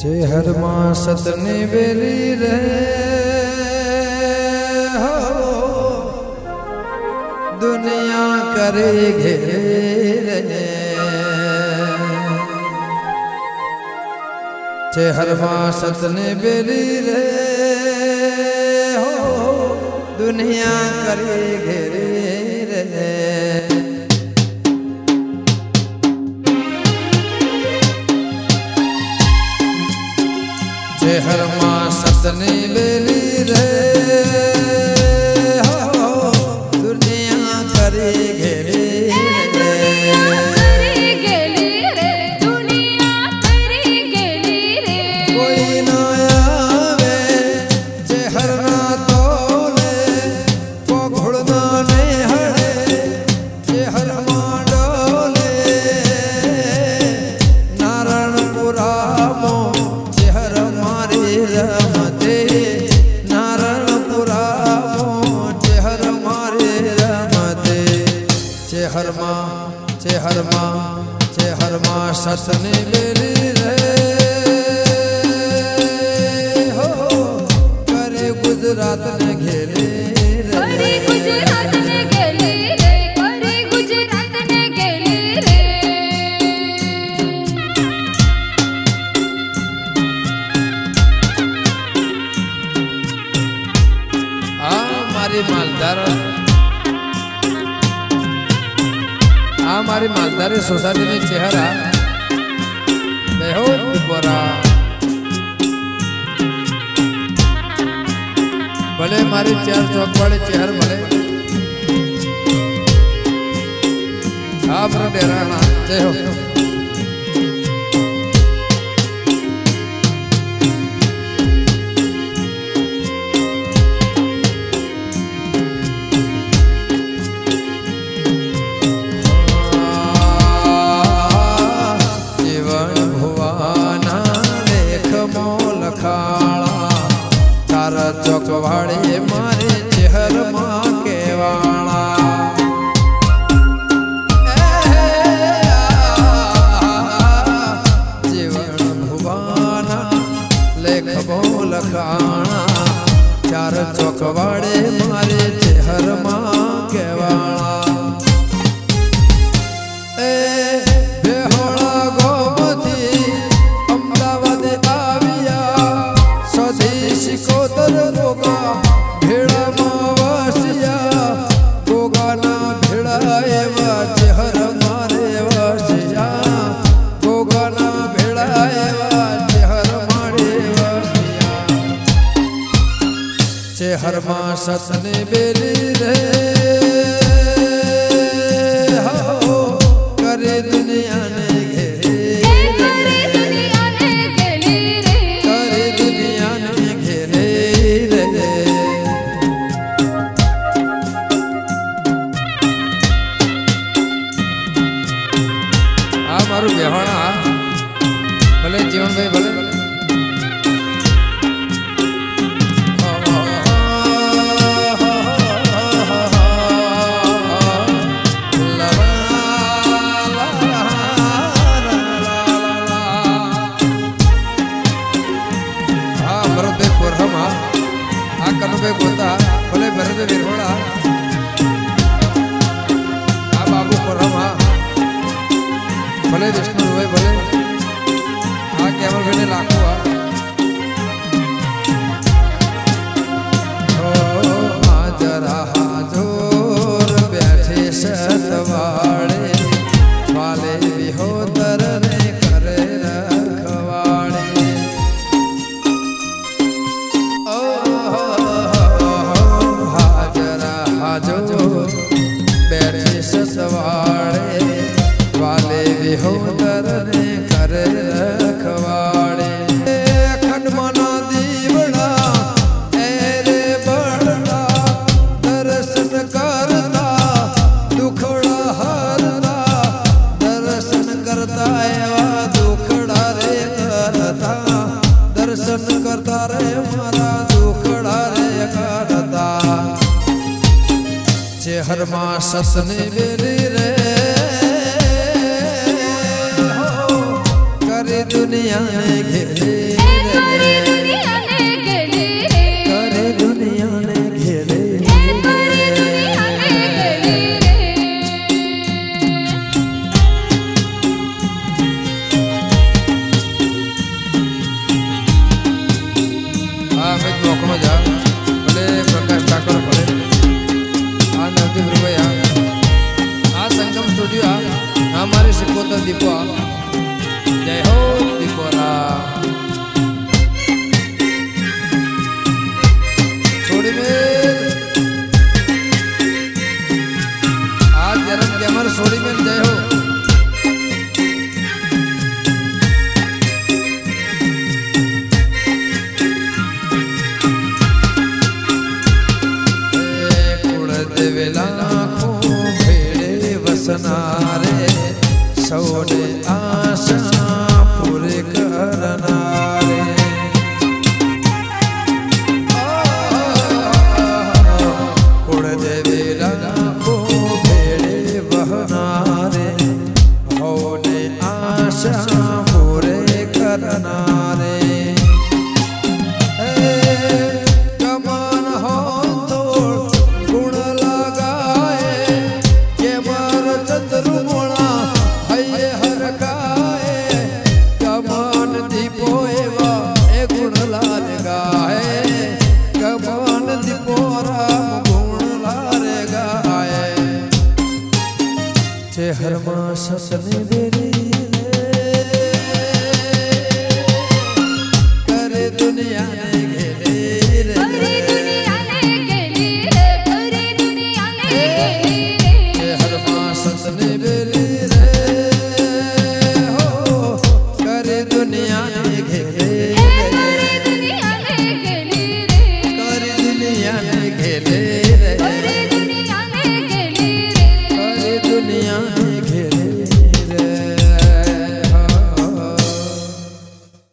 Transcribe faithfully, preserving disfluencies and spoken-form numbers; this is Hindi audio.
हर मां सतनी बेली रे हो दुनिया करे घेरे हर मां सतनी बेली रे हो दुनिया करे घेरे रे हर मां सतनी बेली रे हो दुनिया करे घेरे कोई न आवे जे हर ना तोले पघुड़ना ने हड़े जे हर मां डोले नारायणपुरा मो जे हर रमते नारायणपुरा चेहर मारे रमते चेहर माँ चेहर माँ चेहर माँ सतनी बेली रे हो करे गुजरात ने घेरे करे गुजरात ने घेरे रे करे गुजरात ने घेरे रे मारी मालदार आ मारी मालदारी सोसायटी ने चेहरा बहुत बड़ा भले मारी चार चौक वाले चेहर भले आप डेराना जय हो चौकवाड़े मारे चेहर माँ के वाला जीवन भुवाना लेख बोल खाना चार चौकवाड़े मारे चेहर माँ के वाला हर मां सतनी बेली रे हो करे दुनिया ने घेरे करे दुनिया ने घेरे रे करे दुनिया ने घेरे रे आ मारू बेहणा भले जीवन भाई भले होता भले भरत विरहोड़ा आ बाबू कोरमा भले विष्णु हुए भले आ केवल भेने लाखों आ ओ हाजरा हाजोर बैठे सतवाड़े वाले विहोतर ने करे रखवाड़े बैठे सतवाड़े वाले विहोतर ने करे रखवाड़े अखंड मना दीवड़ा ऐरे बढ़ता दर्शन करता दुखड़ा हरता दर्शन करता एवा दुखड़ा रे करता दर्शन करता रे मारा दुखड़ा रे करता हर मां सतनी बेली रे हो करे दुनिया ने घेरे सिकोतर दीपा जय हो दीपोरा छोड़ी में आज जन्म के अमर छोड़ी में जय हो वसनारे सौने आशा पूरे करनारे कुड़ देवे लाखो भेड़े बहनारे होने आशा पूरे करनारे हर मां सपने मेरे करे दुनिया ने घेरे रे करे दुनिया ने घेरे रे करे दुनिया ने घेरे रे हर मां सपने मेरे रे हो करे दुनिया ने घेरे रे करे दुनिया ने घेरे रे करे दुनिया ने घेरे रे